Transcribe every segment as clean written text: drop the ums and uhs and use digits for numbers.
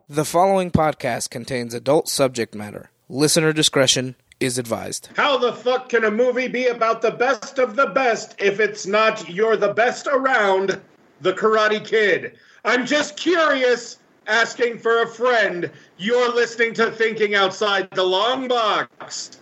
The following podcast contains adult subject matter. Listener discretion is advised. How the fuck can a movie be about the best of the best if it's not You're the Best Around, The Karate Kid? I'm just curious, asking for a friend. You're listening to Thinking Outside the Long Box.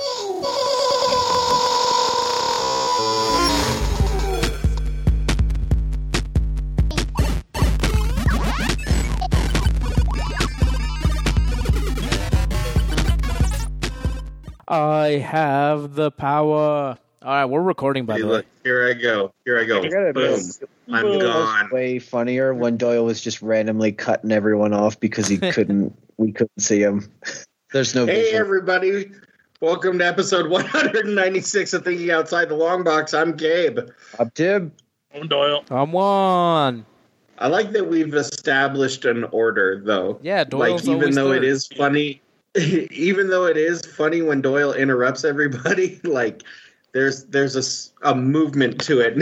I have the power. All right, we're recording, by the way. Here I go. Boom. I'm gone. Way funnier when Doyle was just randomly cutting everyone off because we couldn't see him. There's no Hey, vision. everybody. Welcome to episode 196 of Thinking Outside the Long Box. I'm Gabe. I'm Tim. I'm Doyle. I'm Juan. I like that we've established an order, though. Yeah, Doyle's even always though third. it is funny, even though it is funny when Doyle interrupts everybody, like there's a movement to it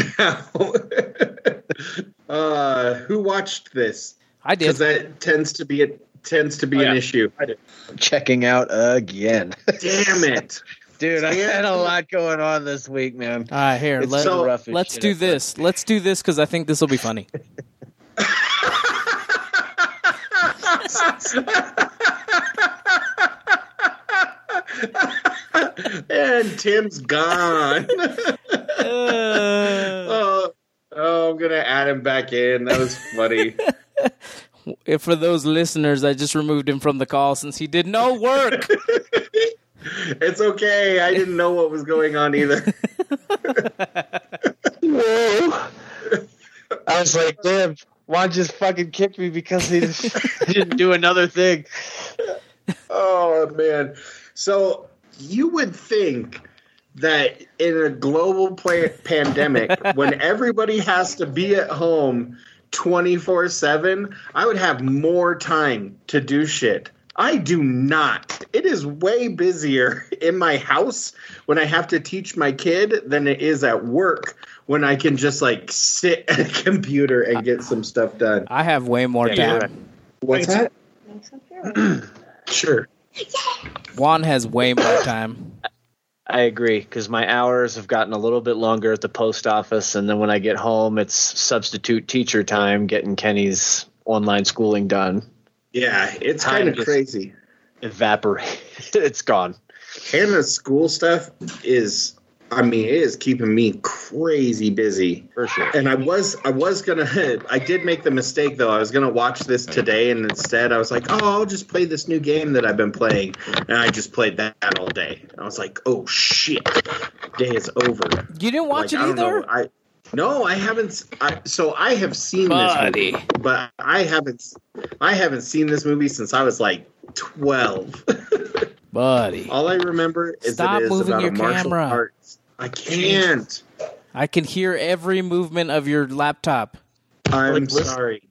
now. Who watched this? I did. Because that tends to be an issue. I did. Checking out again. Damn it. Dude, I had a lot going on this week, man. All right, here. It's so rough as Let's shit do at this. Let's do this because I think this will be funny. And Tim's gone. I'm going to add him back in. That was funny. For those listeners, I just removed him from the call since he did no work. It's okay. I didn't know what was going on either. Whoa. I was like, damn, Juan just fucking kicked me because he didn't do another thing. Oh, man. So you would think that in a global pandemic, when everybody has to be at home 24/7, I would have more time to do shit. I do not. It is way busier in my house when I have to teach my kid than it is at work when I can just like sit at a computer and get some stuff done. I have way more time. What's that? Sure. Juan has way more time. I agree, because my hours have gotten a little bit longer at the post office, and then when I get home, it's substitute teacher time getting Kenny's online schooling done. Yeah, it's kind of crazy. Evaporate. It's gone. Hannah's school stuff is, it is keeping me crazy busy. For sure. And I did make the mistake though. I was going to watch this today and instead I was like, I'll just play this new game that I've been playing. And I just played that all day. I was like, oh shit, day is over. You didn't watch it either? No, I haven't. I have seen this movie, but I haven't seen this movie since I was like 12. Buddy. All I remember is Stop that it is moving about your a martial camera. arts. I can't. I can hear every movement of your laptop. I'm sorry.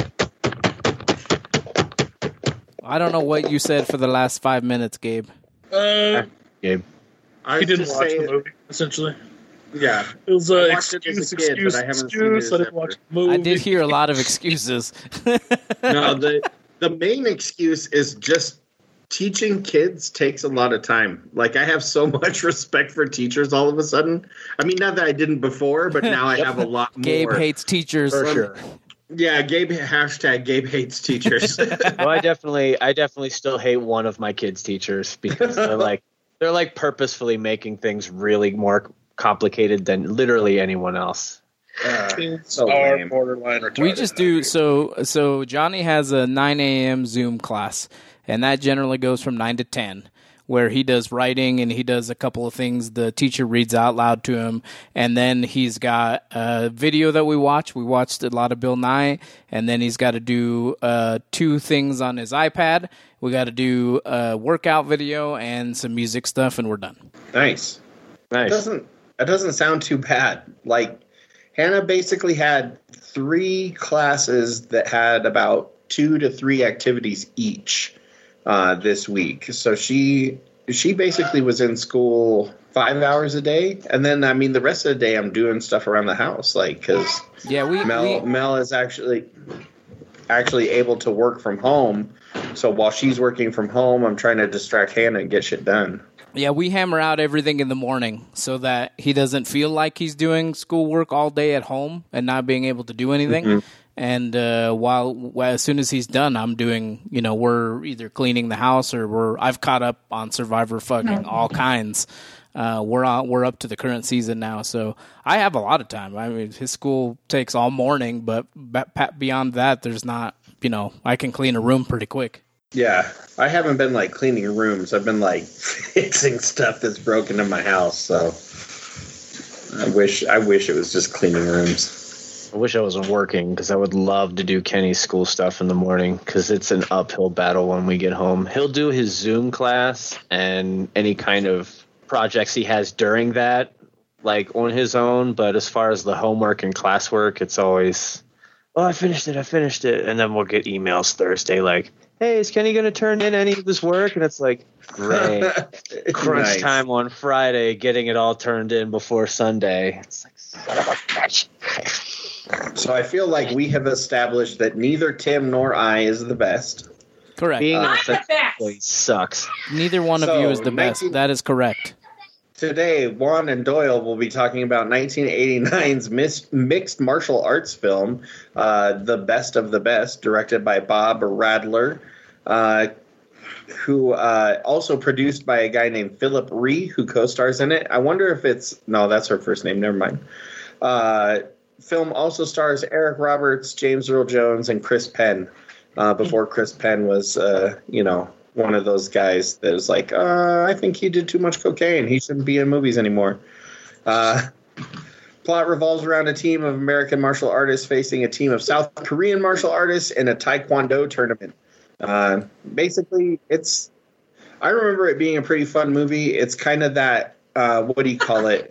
I don't know what you said for the last 5 minutes, Gabe. Gabe. I He was didn't just watch saying, the movie, essentially. Yeah. It was I watched it as a kid, excuse. but I haven't seen it I didn't watch the movie. I did hear a lot of excuses. No, the main excuse is just teaching kids takes a lot of time. Like, I have so much respect for teachers all of a sudden. I mean, not that I didn't before, but now I have a lot more. Gabe hates teachers. For sure. Yeah, Gabe hates teachers. Well, I definitely still hate one of my kids' teachers because they're like purposefully making things really more complicated than literally anyone else. Kids so are lame. borderline retarded. We just do so Johnny has a 9 a.m. Zoom class, and that generally goes from 9 to 10, where he does writing and he does a couple of things the teacher reads out loud to him, and then he's got a video that we watch. We watched a lot of Bill Nye, and then he's got to do 2 things on his iPad. We got to do a workout video and some music stuff, and we're done. Nice. Nice. That doesn't sound too bad. Like, Hannah basically had 3 classes that had about 2 to 3 activities each this week. So she basically was in school 5 hours a day, and then the rest of the day I'm doing stuff around the house, like because Yeah, Mel is actually able to work from home So while she's working from home, I'm trying to distract Hannah and get shit done. Yeah, we hammer out everything in the morning so that he doesn't feel like he's doing schoolwork all day at home and not being able to do anything. Mm-hmm. And as soon as he's done, I'm doing, we're either cleaning the house or I've caught up on Survivor fucking all kinds. We're up to the current season now, so I have a lot of time. I mean, his school takes all morning, but beyond that, there's not, I can clean a room pretty quick. Yeah, I haven't been like cleaning rooms. I've been like fixing stuff that's broken in my house. So I wish it was just cleaning rooms. I wish I wasn't working because I would love to do Kenny's school stuff in the morning because it's an uphill battle when we get home. He'll do his Zoom class and any kind of projects he has during that, like on his own. But as far as the homework and classwork, it's always, oh, I finished it. And then we'll get emails Thursday like, hey, is Kenny going to turn in any of his work? And it's like, great. Crunch Nice. time on Friday, getting it all turned in before Sunday. It's like, son of a bitch. So I feel like we have established that neither Tim nor I is the best. Correct. Being an employee sucks. Neither one of So, you is the best. 19 That is correct. Today, Juan and Doyle will be talking about 1989's mixed martial arts film, The Best of the Best, directed by Bob Radler, who also produced by a guy named Philip Ree, who co-stars in it. I wonder if no, that's her first name. Never mind. Film also stars Eric Roberts, James Earl Jones, and Chris Penn. Before Chris Penn was, one of those guys that was like, I think he did too much cocaine. He shouldn't be in movies anymore. Plot revolves around a team of American martial artists facing a team of South Korean martial artists in a Taekwondo tournament. Basically, I remember it being a pretty fun movie. It's kind of that, what do you call it?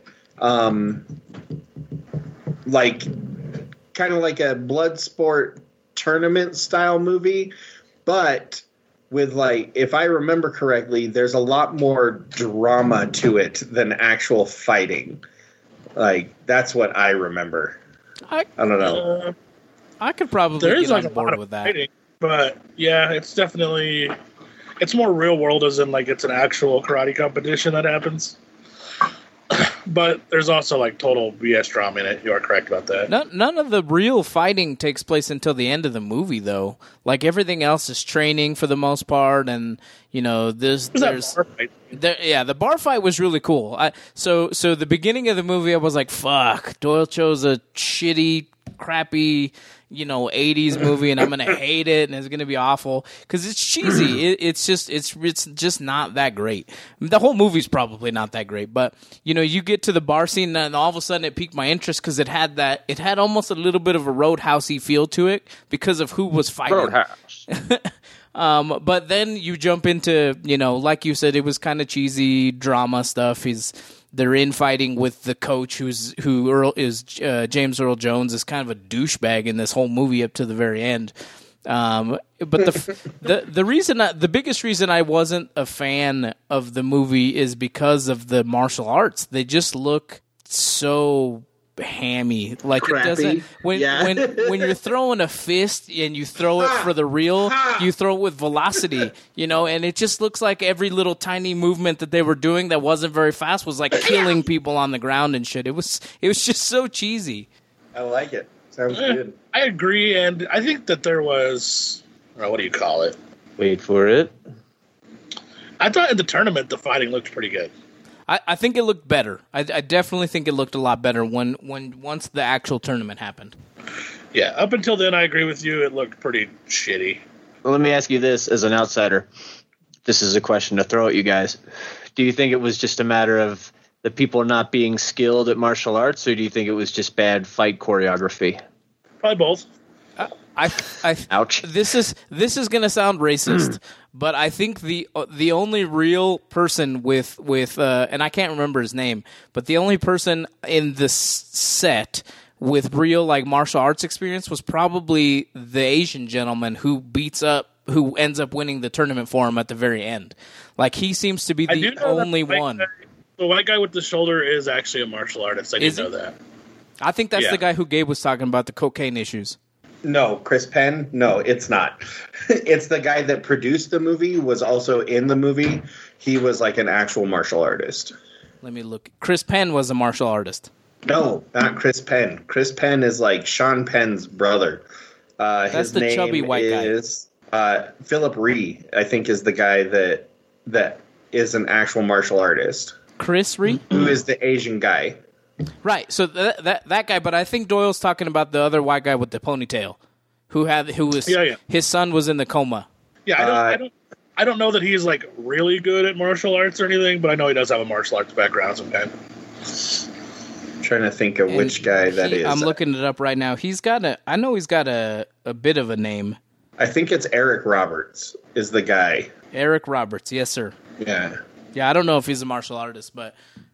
Kind of like a blood sport tournament style movie, but with if I remember correctly, there's a lot more drama to it than actual fighting. That's what I remember. I don't know. I could probably There is get like on a board lot of with that. fighting, but yeah, it's more real world as in it's an actual karate competition that happens. But there's also total BS drama in it. You are correct about that. None of the real fighting takes place until the end of the movie, though. Everything else is training for the most part, and there's Bar fight. the bar fight was really cool. So the beginning of the movie, I was like, "Fuck, Doyle chose a shitty, crappy." 80s movie, and I'm gonna hate it, and it's gonna be awful because it's cheesy. It's just not that great. The whole movie's probably not that great, but you get to the bar scene, and all of a sudden it piqued my interest because it had almost a little bit of a Roadhouse-y feel to it because of who was fighting. Roadhouse. But then you jump into like you said, it was kind of cheesy drama stuff. They're infighting with the coach, who is James Earl Jones, is kind of a douchebag in this whole movie up to the very end. But the biggest reason I wasn't a fan of the movie is because of the martial arts. They just look so hammy. Crappy. It doesn't when you're throwing a fist and you throw it for the real, you throw it with velocity, and it just looks like every little tiny movement that they were doing that wasn't very fast was killing people on the ground and shit. It was just so cheesy. I like it. Sounds good. I agree, and I think that there was, what do you call it? Wait for it. I thought in the tournament the fighting looked pretty good. I think it looked better. I definitely think it looked a lot better once the actual tournament happened. Yeah, up until then, I agree with you. It looked pretty shitty. Well, let me ask you this as an outsider. This is a question to throw at you guys. Do you think it was just a matter of the people not being skilled at martial arts, or do you think it was just bad fight choreography? Probably both. Ouch. This is going to sound racist, but I think the only real person with and I can't remember his name, but the only person in this set with real martial arts experience was probably the Asian gentleman who ends up winning the tournament for him at the very end. He seems to be the only one. The white guy with the shoulder is actually a martial artist. I didn't know that. I think that's the guy who Gabe was talking about, the cocaine issues. No, Chris Penn. No, it's not. It's the guy that produced the movie, was also in the movie. He was like an actual martial artist. Let me look. Chris Penn was a martial artist. No, not Chris Penn. Chris Penn is like Sean Penn's brother. That's his the name chubby white is, guy. Philip Ree, I think, is the guy that is an actual martial artist. Chris Ree? Who is the Asian guy. Right, so that guy, but I think Doyle's talking about the other white guy with the ponytail, who was his son was in the coma. Yeah, I don't know that he's like really good at martial arts or anything, but I know he does have a martial arts background of some kind. I'm trying to think of which guy that is. I'm looking it up right now. I know he's got a bit of a name. I think it's Eric Roberts is the guy. Eric Roberts, yes sir. Yeah. Yeah, I don't know if he's a martial artist, but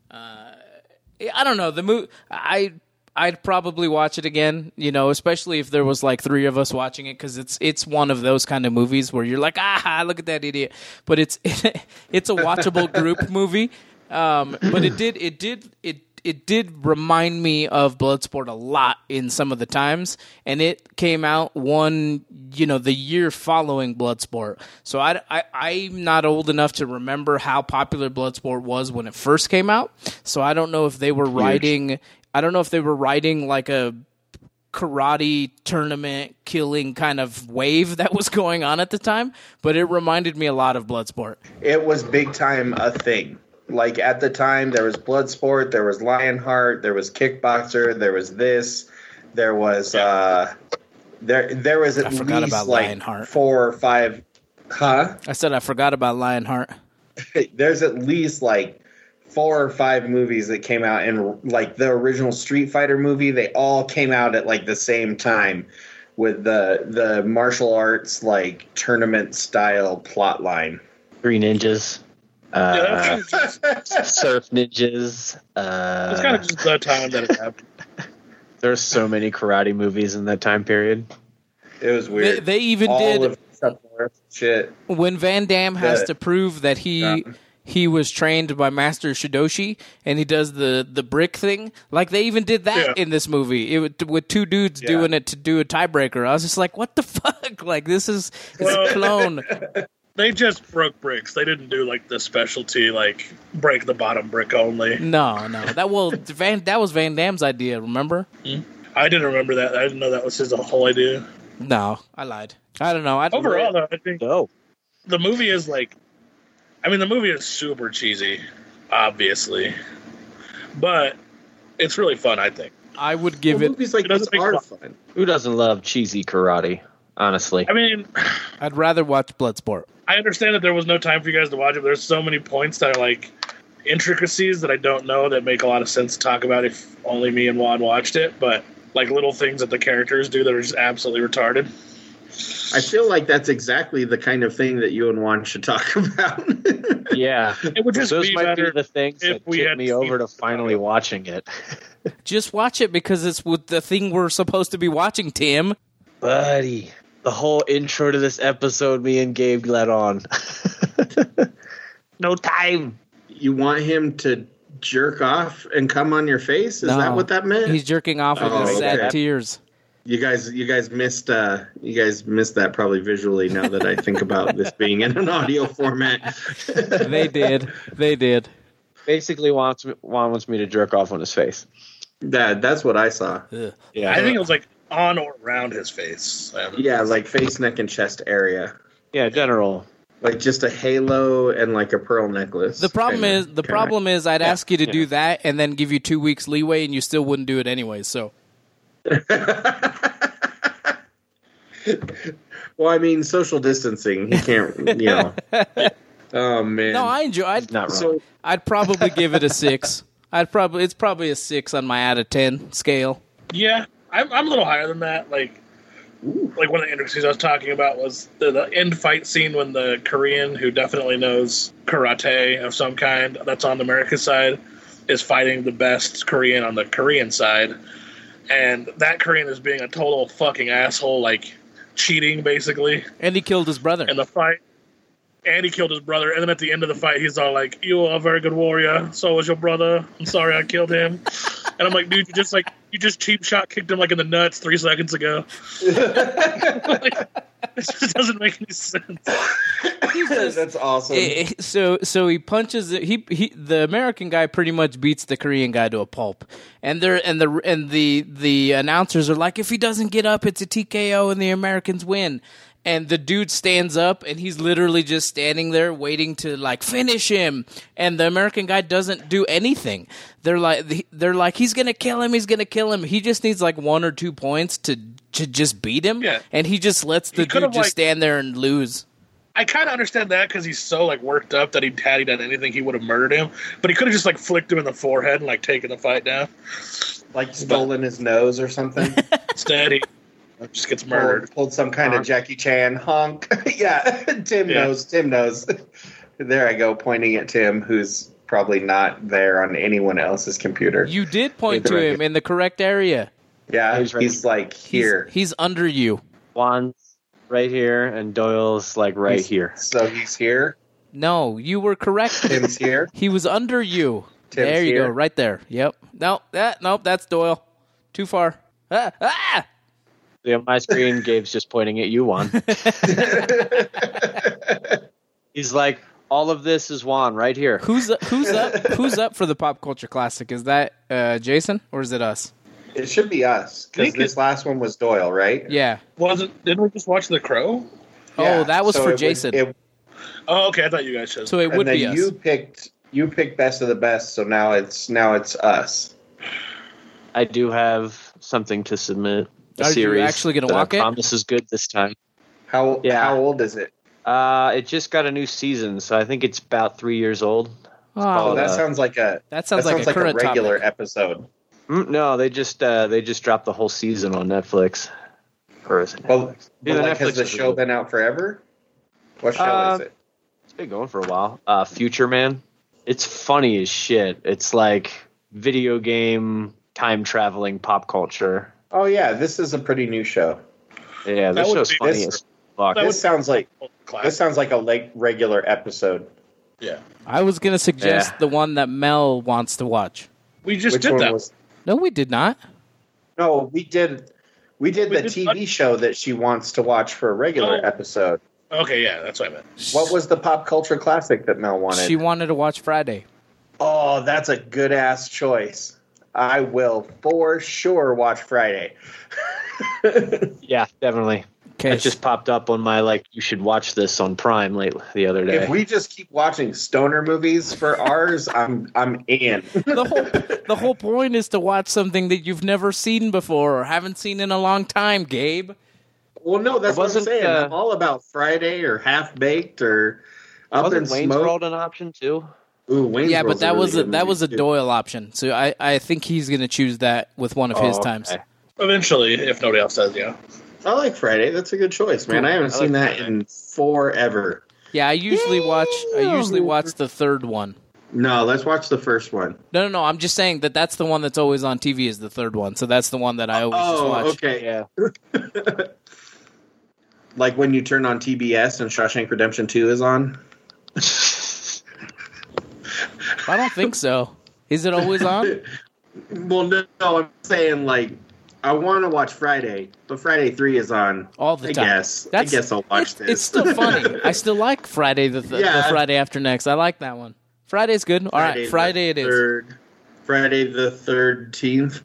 I don't know. The movie, I'd probably watch it again, especially if there was like three of us watching it, because it's one of those kind of movies where you're like, look at that idiot. But it's a watchable group movie. But it did remind me of Bloodsport a lot in some of the times, and it came out the year following Bloodsport. So I'm not old enough to remember how popular Bloodsport was when it first came out. So I don't know if they were writing like a karate tournament killing kind of wave that was going on at the time, but it reminded me a lot of Bloodsport. It was big time a thing. Like at the time, there was Bloodsport, there was Lionheart, there was Kickboxer, there was this, there was there was at least like Lionheart. 4 or 5. Huh? I said I forgot about Lionheart. There's at least like 4 or 5 movies that came out, and like the original Street Fighter movie, they all came out at like the same time with the martial arts like tournament style plot line. Three Ninjas. Surf Ninjas. It's kind of just the time that it happened. There's so many karate movies in that time period. It was weird. They even all did shit. When Van Damme has to prove that he was trained by Master Shidoshi, and he does the brick thing. Like, they even did that in this movie. With two dudes doing it to do a tiebreaker. I was just like, what the fuck? Like, this is a clone. They just broke bricks. They didn't do like the specialty, like break the bottom brick only. No. That was Van Damme's idea. Remember? I didn't remember that. I didn't know that was his whole idea. No, I lied. I don't know. Overall, though, I think the movie is like, the movie is super cheesy, obviously, but it's really fun. I think I would give it. Movies like this are fun. Who doesn't love cheesy karate? Honestly, I'd rather watch Bloodsport. I understand that there was no time for you guys to watch it, but there's so many points that are like intricacies that I don't know that make a lot of sense to talk about if only me and Juan watched it, but like little things that the characters do that are just absolutely retarded. I feel like that's exactly the kind of thing that you and Juan should talk about. Yeah. It would just Those be might better be the things that tipped me over to finally watching it. Just watch it because it's with the thing we're supposed to be watching, Tim. Buddy. The whole intro to this episode, me and Gabe let on. No time. You want him to jerk off and come on your face? Is that what that meant? He's jerking off with his sad tears. You guys missed that probably visually. Now that I think about this being in an audio format, They did. Basically, Juan wants me to jerk off on his face. That's what I saw. Ugh. Yeah, I think it was like on or around his face. Yeah, like face, neck, and chest area. Yeah, general. Like just a halo and like a pearl necklace. The problem is I'd ask you to do that and then give you 2 weeks leeway, and you still wouldn't do it anyway. So. Well, social distancing. He can't, Oh man. No, I enjoy. I'd probably give it a 6. It's probably a 6 on my out of 10 scale. Yeah, I'm a little higher than that. Like one of the intricacies I was talking about was the end fight scene when the Korean, who definitely knows karate of some kind, that's on America's side, is fighting the best Korean on the Korean side. And that Korean is being a total fucking asshole, like cheating, basically. And he killed his brother. In the fight. and he killed his brother. And then at the end of the fight, he's all like, "You are a very good warrior. So was your brother. I'm sorry I killed him." And I'm like, "Dude, you just cheap shot kicked him like in the nuts 3 seconds ago." Like, it just doesn't make any sense. That's awesome. So he punches the American guy pretty much beats the Korean guy to a pulp, and the announcers are like, if he doesn't get up, it's a TKO and the Americans win. And the dude stands up, and he's literally just standing there waiting to like finish him. And the American guy doesn't do anything. They're like, he's gonna kill him. He's gonna kill him. He just needs like 1 or 2 points to just beat him. Yeah. And he just lets the dude just stand there and lose. I kind of understand that because he's so like worked up that had he done anything, he would have murdered him. But he could have just like flicked him in the forehead and like taken the fight down, Like stolen his nose or something. Instead, he just gets murdered. Pulled some kind of Jackie Chan honk. Yeah, Tim knows. There I go, pointing at Tim, who's probably not there on anyone else's computer. You did point to him in the correct area. Yeah, he's like here. He's under you. Juan's right here, and Doyle's like here. So he's here. No, you were correct. Tim's here. He was under you. Tim's there you here. go, right there. Yep. Nope, that's Doyle. Too far. Ah! Yeah, my screen, Gabe's just pointing at you, Juan. He's like, all of this is Juan right here. Who's up for the Pop Culture Classic? Is that Jason or is it us? It should be us because this last one was Doyle, right? Yeah. Didn't we just watch The Crow? Oh, that was so for Jason. Oh, okay. I thought you guys chose. So it would be us. You picked best of the best, so now it's us. I do have something to submit. A Are you series actually going to that walk I it? promise is good this time. How old is it? It just got a new season, so I think it's about 3 years old. Oh, that sounds like a current regular topic. episode. No, they just dropped the whole season on Netflix. Or is it Netflix? Has the show been out forever? What show is it? It's been going for a while. Future Man. It's funny as shit. It's like video game time traveling pop culture. Oh yeah, this is a pretty new show. Yeah, this show's funny as fuck. This sounds like a regular episode. Yeah. I was going to suggest the one that Mel wants to watch. We just Which did one that. was? No, we did not. No, we did. We did the TV show that she wants to watch for a regular episode. Okay, yeah, that's what I meant. What was the pop culture classic that Mel wanted? She wanted to watch Friday. Oh, that's a good ass choice. I will for sure watch Friday. Yeah, definitely. Okay. It just popped up on my you should watch this on Prime the other day. If we just keep watching stoner movies for ours, I'm in. The whole point is to watch something that you've never seen before or haven't seen in a long time, Gabe. Well, no, that's what I'm saying. I'm all about Friday or Half Baked or Up in Wasn't Wayne's Smoke. World an option too? Ooh, Wayne's Yeah, but World's that a was really good that was a movie, too. Doyle option. So I think he's going to choose that with one of his times. Okay. Eventually, if nobody else does, yeah. I like Friday. That's a good choice, man. I haven't seen that in forever. Yeah, I usually watch the third one. No, let's watch the first one. No. I'm just saying that's the one that's always on TV is the third one. So that's the one that I always just watch. Okay. Yeah. Like when you turn on TBS and Shawshank Redemption 2 is on. I don't think so. Is it always on? Well, no, I'm saying I want to watch Friday, but Friday 3 is on All the time. I guess I'll watch this. It's still funny. I still like Friday the Friday after next. I like that one. Friday's good. All right, Friday it is. Friday the 13th.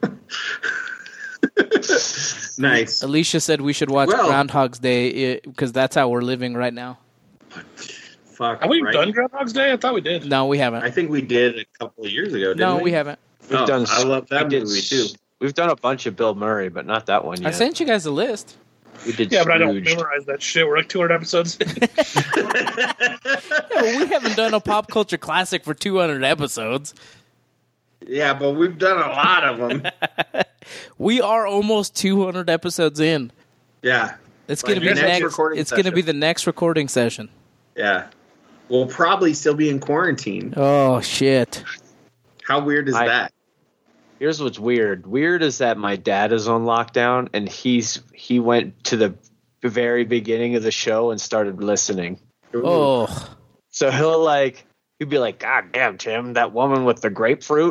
Nice. Alicia said we should watch Groundhog's Day because that's how we're living right now. Fuck. Have we done Groundhog's Day? I thought we did. No, we haven't. I think we did a couple of years ago, didn't we? No, we haven't. We've done. I love that we did movie, too. We've done a bunch of Bill Murray, but not that one yet. I sent you guys a list. We did. Yeah, but I don't Scrooged. memorize that shit. We're like 200 episodes. Yeah, well, we haven't done a pop culture classic for 200 episodes. Yeah, but we've done a lot of them. We are almost 200 episodes in. Yeah. It's going to be next next. recording It's going to session. be the next recording session. Yeah. We'll probably still be in quarantine. Oh shit! How weird is that? Here's what's weird. Weird is that my dad is on lockdown, and he went to the very beginning of the show and started listening. Ooh. Oh, So he'd be like, God damn, Tim, that woman with the grapefruit.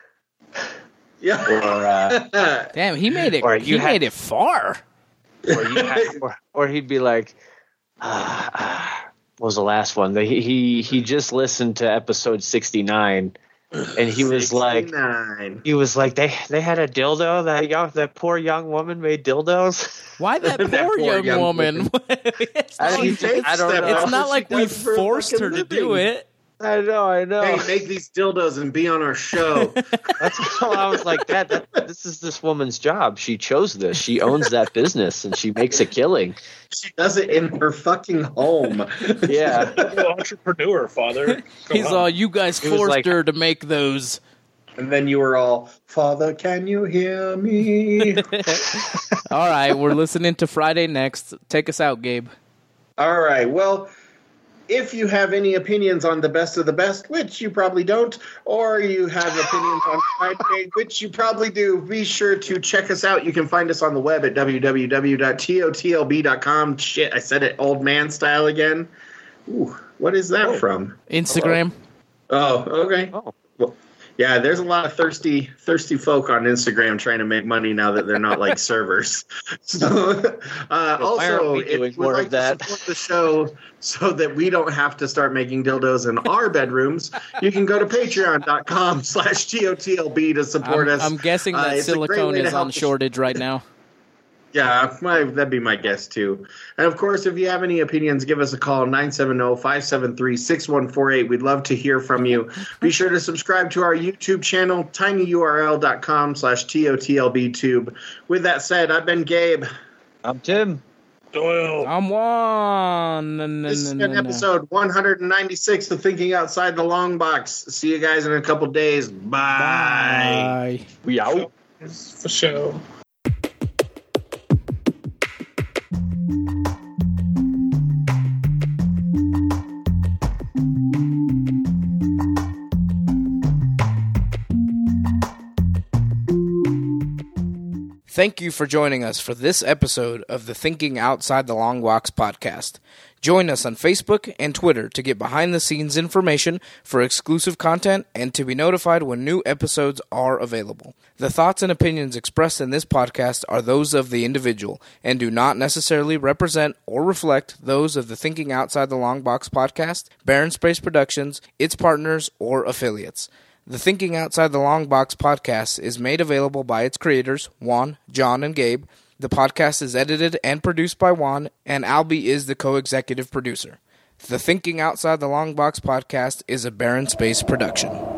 Yeah. Or Damn, he made it. Made it far. Or he'd be like, what was the last one? He just listened to episode 69, and he was like, they had a dildo. That poor young woman made dildos. Why that poor young woman? I don't know. It's not like we forced her to do it. I know. Hey, make these dildos and be on our show. That's how I was like, this is this woman's job. She chose this. She owns that business, and she makes a killing. She does it in her fucking home. Yeah. Entrepreneur, father. He's all, you guys forced her to make those. And then you were all, Father, can you hear me? All right, we're listening to Friday Next. Take us out, Gabe. All right, well, if you have any opinions on the best of the best, which you probably don't, or you have opinions on Friday, which you probably do, be sure to check us out. You can find us on the web at www.totlb.com. Shit, I said it old man style again. Ooh, what is that from? Instagram. Oh, okay. Oh. Well, yeah, there's a lot of thirsty folk on Instagram trying to make money now that they're not like servers. So, also, if you would like to support the show so that we don't have to start making dildos in our bedrooms, you can go to patreon.com/TOTLB to support us. I'm guessing that silicone is on shortage right now. Yeah, that'd be my guess, too. And, of course, if you have any opinions, give us a call, 970-573-6148. We'd love to hear from you. Be sure to subscribe to our YouTube channel, tinyurl.com/TOTLBtube. With that said, I've been Gabe. I'm Tim. Doyle. I'm Juan. This has been episode 196 of Thinking Outside the Long Box. See you guys in a couple days. Bye. We out. For show. Thank you for joining us for this episode of the Thinking Outside the Long Box podcast. Join us on Facebook and Twitter to get behind-the-scenes information for exclusive content and to be notified when new episodes are available. The thoughts and opinions expressed in this podcast are those of the individual and do not necessarily represent or reflect those of the Thinking Outside the Long Box podcast, Barren Space Productions, its partners, or affiliates. The Thinking Outside the Long Box podcast is made available by its creators, Juan, John, and Gabe. The podcast is edited and produced by Juan, and Albie is the co-executive producer. The Thinking Outside the Long Box podcast is a Barren Space production.